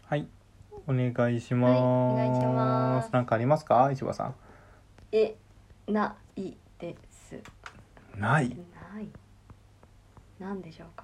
はい、お願いしはい、 まお願いします。 なんかありますか、市場さないです。 ん。ない。 ない。なんでしょうか。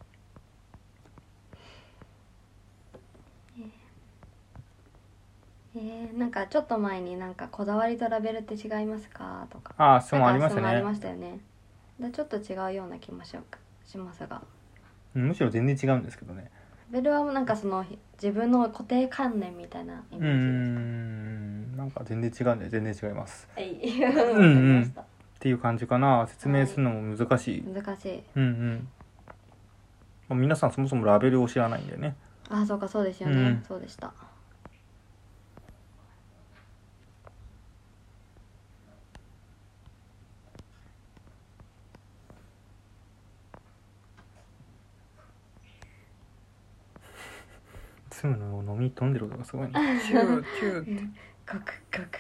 なんかちょっと前になんかこだわりとラベルって違いますかとか、 ああ、質なん問ありか質問ありましたね。 ましたよね。でちょっと違うような気もしますが、 むしろ全然違うんですけどね。 ラベルはなんかその自分の固定観念みたいなイメージですか。 なんか全然違うんで、全然違います。 はい、 うんわかりうん。 ました。 っていう感じかな。説明するのも難しい。 難しい。 まあ皆さんそもそもラベルを知らないんでね。 あ、そうか、そうですよね。そうでした。 積むのを飲み飛んでる音がすごいね。チューチューって。 ガクガク。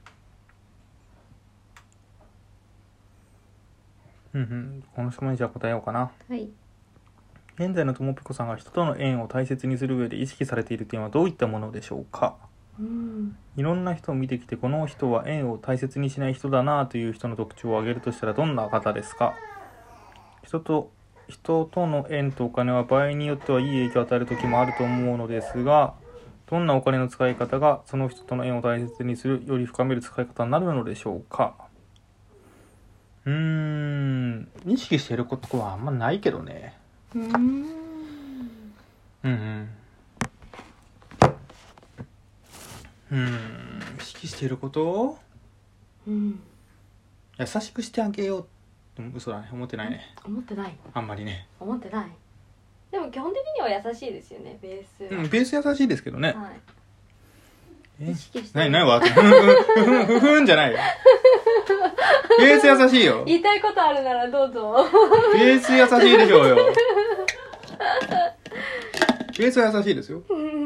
この質問にじゃあ答えようかな。 はい。 現在のともぴこさんが人との縁を大切にする上で意識されている点はどういったものでしょうか。いろんな人を見てきて、この人は縁を大切にしない人だなという人の特徴を挙げるとしたらどんな方ですか。人との縁とお金は場合によってはいい影響を与える時もあると思うのですが、どんなお金の使い方がその人との縁を大切にする、より深める使い方になるのでしょうか。意識していることはあんまないけどね。意識していること、優しくしてあげようって嘘だね、思ってないね。 思ってない。 あんまりね。 思ってない。でも基本的には優しいですよね、ベースは。 ベース優しいですけどね。 はい。意識してないわふんじゃないよ。ベース優しいよ。 言いたいことあるならどうぞ。 ベース優しいでしょうよ。ベースは優しいですよ。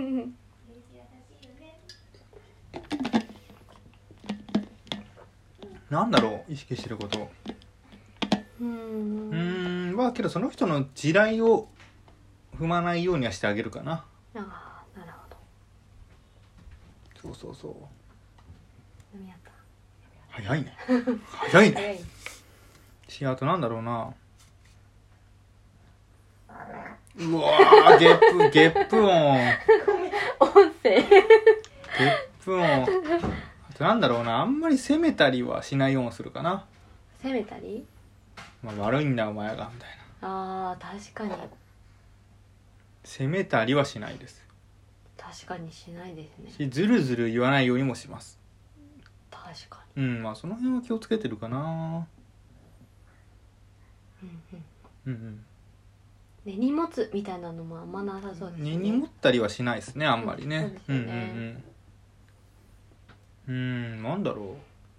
なんだろう、意識してること。けどその人の地雷を踏まないようにはしてあげるかな。 ああ、なるほど。そう飲み合った。 早いね。早いね。あとなんだろうな。うわー、ゲップ音。 音声。 ゲップ音。あとなんだろうな、あんまり責めたりはしないようにするかな。 責めたり？ 悪いんだお前がみたいな。 ああ、確かに。 責めたりはしないです。 確かにしないですね。 ずるずる言わないようにもします。 確かに。 その辺は気をつけてるかな。 根に持つみたいなのもあんまなさそうですね。 根に持ったりはしないですね、あんまりね。 そうですよね。 なんだろ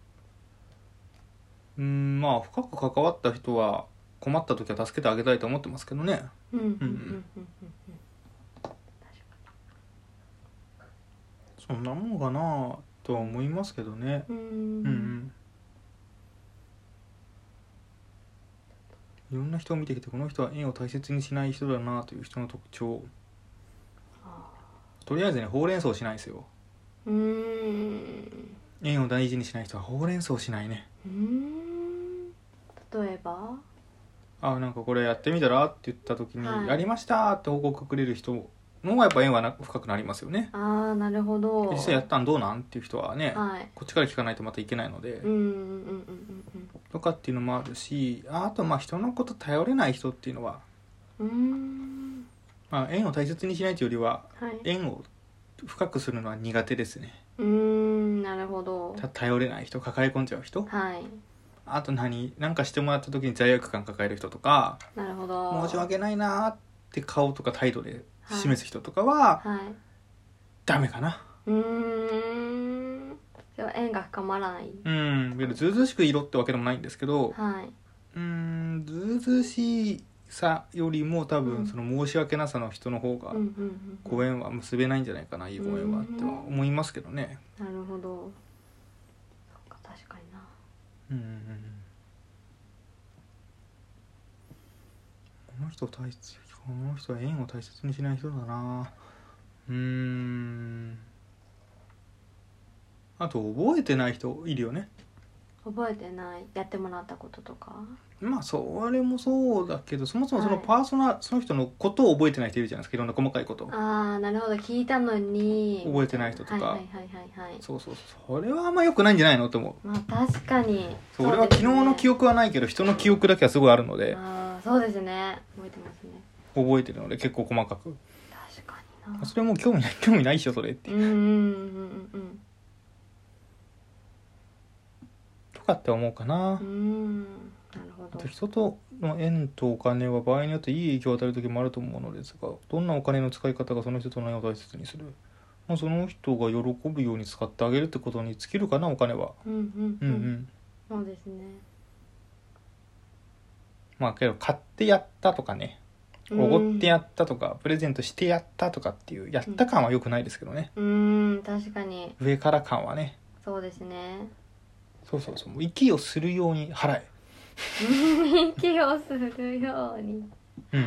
う。深く関わった人は困った時は助けてあげたいと思ってますけどね。そんなもんかなとは思いますけどね。いろんな人を見てきて、この人は縁を大切にしない人だなという人の特徴。とりあえずね、ほうれん草しないですよ。縁を大事にしない人はほうれん草しないね。 例えばなんかこれやってみたらって言った時に、やりましたって報告くれる人の方がやっぱ縁は深くなりますよね。 ああ、なるほど。 実際やったんどうなんっていう人はね、こっちから聞かないとまたいけないので、とかっていうのもあるし、あと人のこと頼れない人っていうのは、縁を大切にしないというよりは、縁を深くするのは苦手ですね。 なるほど。 頼れない人、抱え込んじゃう人、あとなんかしてもらった時に罪悪感抱える人とか、 なるほど、 申し訳ないなって顔とか態度で示す人とかは、ダメかな。 では縁が深まらない。 ずうずうしくいろってわけでもないんですけど、ずうずうしさよりも多分その申し訳なさの人の方がご縁は結べないんじゃないかな、いいご縁はっては思いますけどね。 なるほど。そうか、確かにな。 この人は縁を大切にしない人だな。 あと覚えてない人いるよね。 覚えてないやってもらったこととか。 まあそれもそうだけど、そもそもそのはいパーソナ、その人のことを覚えてない人いるじゃないですか。いろんな細かいことああなるほど聞いたのに覚えてない人とか、 はいはいはいはいはい。 そうそうそう、それはあんま良くないんじゃないのと思う。 まあ確かにそう俺は昨日の記憶はないけど人の記憶だけはすごいあるので、 ああそうですね覚えてますね。 覚えてるので結構細かく。 確かにな。 それもう興味ないっしょそれってうんうんうんうんとかって思うかな。 うんなるほど。 人との縁とお金は場合によっていい影響を与える時もあると思うのですが、どんなお金の使い方がその人との縁を大切にする、まあ、その人が喜ぶように使ってあげるってことに尽きるかな、お金は。 うんうんうんううんん。 そうですね。 まあけど買ってやったとかね、おごってやったとかプレゼントしてやったとかっていうやった感は良くないですけどね。 確かに上から感はね。 そうですね。 そうそうそう、息をするように払え。 息をするように。 うんうんうん。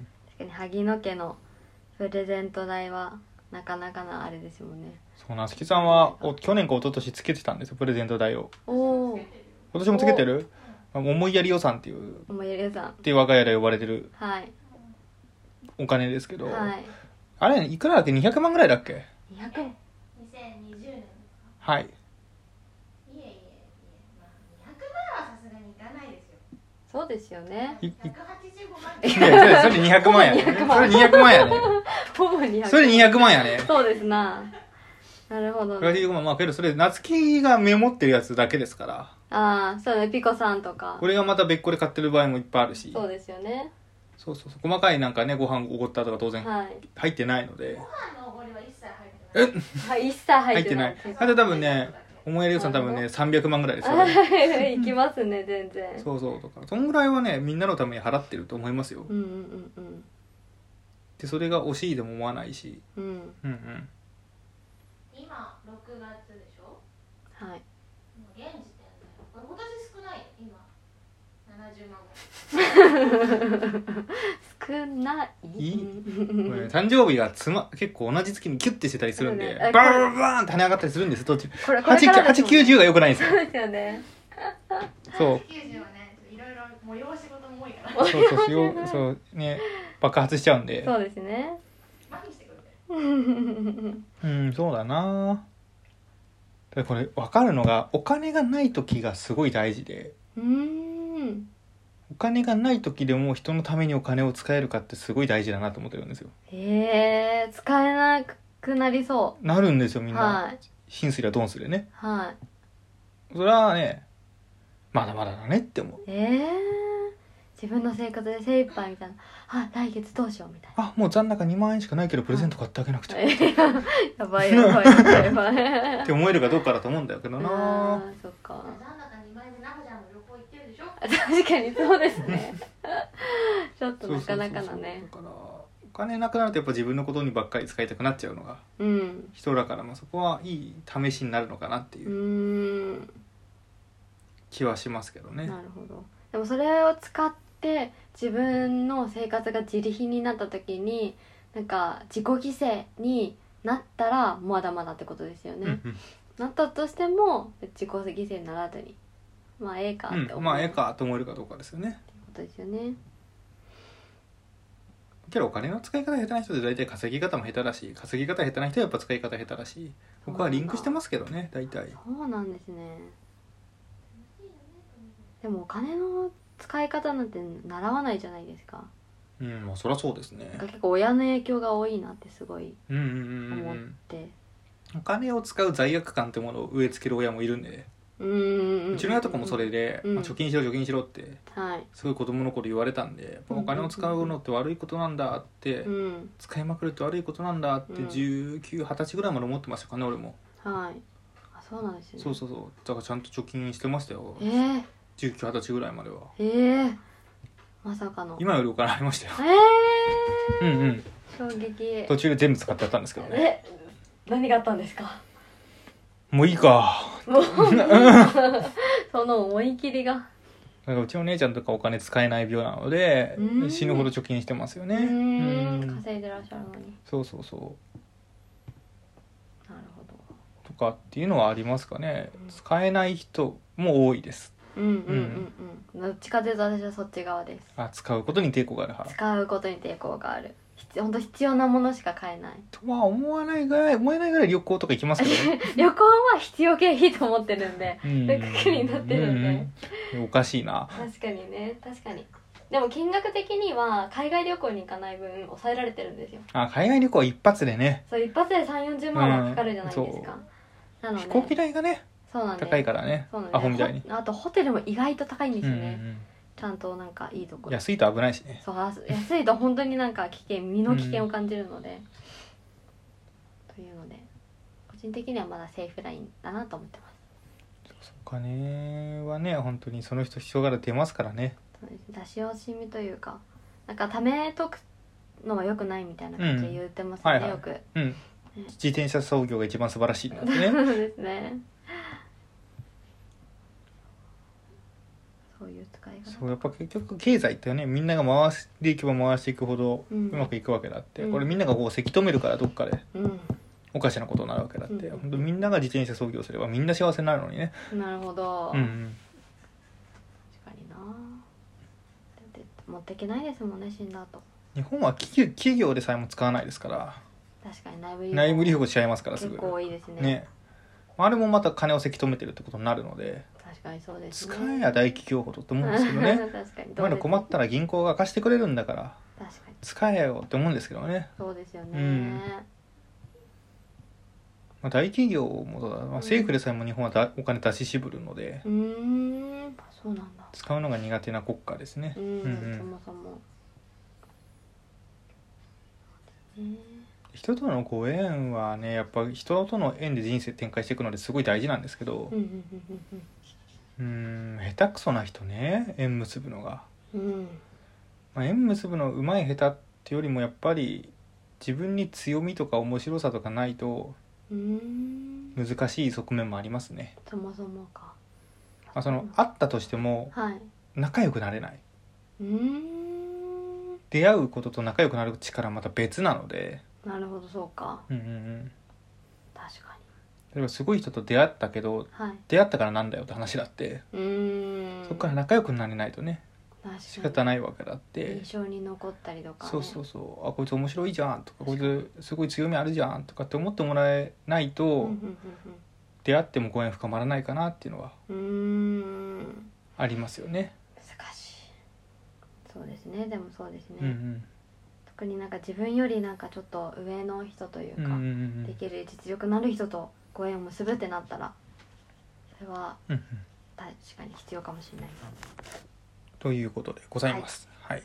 確かに萩野家のプレゼント代はなかなかなあれですもんね。 そうなすきさんは去年か一昨年つけてたんですよ、プレゼント代を。 おお今年もつけてる？思いやり予算っていう思いやりさんって我が家で呼ばれてるはいお金ですけど、 はいあれいくらだっけ、200万ぐらいだっけ。 200 2020年はい。 いえいえいえ、まあ、200万はさすがにいかないですよ。 そうですよね。 い 185万いやそれ200万やね。それ200万やね。 ほぼ200 それ200万やね。 そうですな。なるほどね。 185万、まあけどそれ夏希がメモってるやつだけですから、 ああそうねピコさんとかこれがまた別個で買ってる場合もいっぱいあるし、 そうですよね。 そうそうそう、細かいなんかね、ご飯おごったとか当然はい入ってないので。 ご飯のおごりは一切入ってない。 はい一切入っ入っててないい。 なですあと多分ね、思いやり予算多分ね300万ぐらいですよね。 いきますね全然。 そうそう、とかそんぐらいはねみんなのために払ってると思いますよ。 うんうんうんでそれが惜しいでも思わないし、 うんうんうんうん。 今6月でしょ。 はいもう現時点で今年少ない今70万ぐらい。 少ないいいうんこれ誕生日が結構同じ月にキュッてしてたりするんで、 そうねバーンバーンって跳ね上がったりするんですよ途中。 これからですもんね 890が良くないんですよ。 そうですよね。 そう 90はね、いろいろ催し事も多いからそうそうそうね、爆発しちゃうんで。 そうですね。 麻痺してくるね。 うんそうだな。でこれ分かるのが、お金がない時がすごい大事で、お金がない時でも人のためにお金を使えるかってすごい大事だなと思ってるんですよ。 へえ使えなくなりそなるんですよみうんな、 はいシンすりゃドンすりゃね。 はいそれはねまだまだだねって思う。 自分の生活で精一杯みたいな。あ来月どうしようみたいな。 あもう残高2万円しかないけどプレゼント買ってあげなくちゃっやばいやばいやばいやばいて思えるかどうかだと思うんだけどな。 あーそっか。 残高2万円でナホちゃんも旅行行ってるでしょ。 確かにそうですねちょっとそうそうそうそうなかなかなね。 だからお金なくなるとやっぱ自分のことにばっかり使いたくなっちゃうのがうん人だから、まあそこはいい試しになるのかなっていう気はしますけどね。 なるほど。でもそれを使って自分の生活が自利品になった時になんか自己犠牲になったらまだまだってことですよね、 うんうんなったとしても自己犠牲にならずにまあええかって思う、 まあええかと思えるかどうかですよね。 ってことですよね。 けどお金の使い方下手な人で大体稼ぎ方も下手だし、稼ぎ方下手な人はやっぱ使い方下手だし、僕はリンクしてますけどね大体。 そうなんですね。でもお金の使い方なんて習わないじゃないですか。 うんまあそりゃそうですね。 なんか結構親の影響が多いなってすごいうんうんうんう思っん。 て、 お金を使う罪悪感ってものを植え付ける親もいるんで、うちの親とかもそれで、 うんまあ貯金しろ貯金しろってはいすごい子供の頃言われたんで、やっぱお金を使うのって悪いことなんだって、 うん使いまくるって悪いことなんだってうん 19、20歳ぐらいまで思ってましたかね俺も。 はいあそうなんですね。 そうそうそう、だからちゃんと貯金してましたよ、 え 19、20歳ぐらいまでは。 まさかの今よりお金ありましたよ。 えうんうん衝撃。 途中で全部使ってやったんですけどね。 何があったんですか。 もういいか。 もうその思い切りがだからうちの姉ちゃんとかお金使えない病なのでうん死ぬほど貯金してますよね。 稼いでらっしゃるのに。 そうそうそう。 なるほど。 とかっていうのはありますかね。使えない人も多いです。 どっちかというと私はそっち側です。 使うことに抵抗がある派。 使うことに抵抗がある。本当必要なものしか買えないとは思えないぐらい旅行とか行きますけどね。 旅行は必要経費と思ってるんで、くくりになってるんで、 おかしいな。 確かにね、確かに。でも金額的には海外旅行に行かない分抑えられてるんですよ。 海外旅行一発でね。 そう、一発で3、40万はかかるじゃないですか。なので飛行機代がね、 そうなんで高いからね。アホみたいに。 あとホテルも意外と高いんですよね。ちゃんとなんかいいところ。 安いと危ないしね。 そう、安いと本当になんか身の危険を感じるので、というので個人的にはまだセーフラインだなと思ってます。 お金はね、本当にその人柄出ますからね。 出し惜しみというか、なんか貯めとくのは良くないみたいな感じで言ってますね、よく。 自転車操業が一番素晴らしいんだってね。 そうですね。そういう使い方。 そう、やっぱ結局経済ってね、みんなが回していけば回していくほどうまくいくわけだって、これみんながこうせき止めるからどっかでおかしなことになるわけだって、本当みんなが自転車操業すればみんな幸せになるのにね。 なるほど。確かにな。持っていけないですもんね、死んだ後。 日本は企業でさえも使わないですから。 確かに内部留保しちゃいますからすぐ。 結構多いですね。 あれもまた金をせき止めてるってことになるので。 確かにそうですね。 使えや大企業ほどって思うんですけどね。 確かに。 まだ困ったら銀行が貸してくれるんだから。 確かに。 使えよって思うんですけどね。 そうですよね。 大企業も政府でさえも日本はお金出し渋るので。 そうなんだ。 使うのが苦手な国家ですね。 そもそも。 人とのご縁はね、やっぱ人との縁で人生展開していくのですごい大事なんですけど、下手くそな人ね、縁結ぶのが、縁結ぶの上手い下手ってよりもやっぱり自分に強みとか面白さとかないと難しい側面もありますね。 そもそもか。 あったとしても仲良くなれない。出会うことと仲良くなる力はまた別なので。 なるほど、そうか。確かに。 例えばすごい人と出会ったけど、出会ったからなんだよって話だって、そこから仲良くなれないとね、仕方ないわけだって。 印象に残ったりとか、 そうこいつ面白いじゃんとか、こいつすごい強みあるじゃんとかって思ってもらえないと、出会ってもご縁深まらないかなっていうのはありますよね。 難しい。そうですね。でもそうですね。特になんか自分よりなんかちょっと上の人というか、できる実力のある人とご縁を結ぶってなったら、それは確かに必要かもしれない。 ということでございます。はい。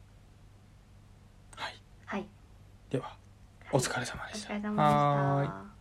はい。ではお疲れ様でした。 お疲れ様でした。